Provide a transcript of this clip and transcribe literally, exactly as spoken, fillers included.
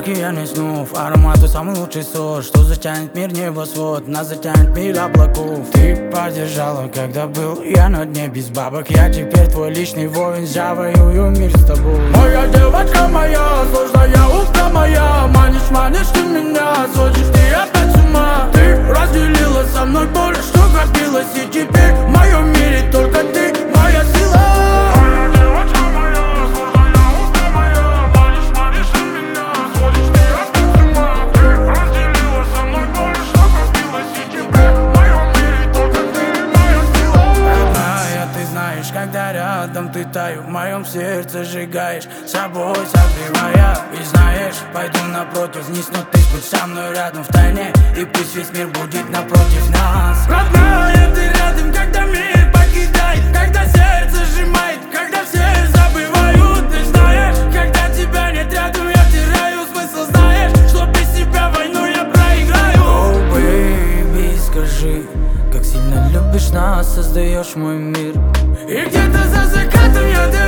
океане снов, аромату самый лучший сорт, что затянет мир небосвод, нас затянет мир облаков. Ты поддержала, когда был я на дне без бабок. Я теперь твой личный воин, завоюю мир с тобой. Моя девочка моя, сложная устка моя, манишь, манишь ты меня, сводишь ты опять с ума. Ты разделила со мной боль, что копилось, и теперь в моем мире только ты, моя сила. Когда рядом ты таю, в моем сердце сжигаешь, собой согревая. И знаешь, пойду напротив вниз, но ты будь со мной рядом в тайне, и пусть весь мир будет напротив нас. Родная, ты рядом, когда мир покидает, когда сердце сжимает, когда все забывают. Ты знаешь, когда тебя нет рядом, я теряю смысл, знаешь, что без тебя войну я проиграю. Oh, baby, скажи, как сильно любишь нас, создаешь мой мир. И где-то за закатом я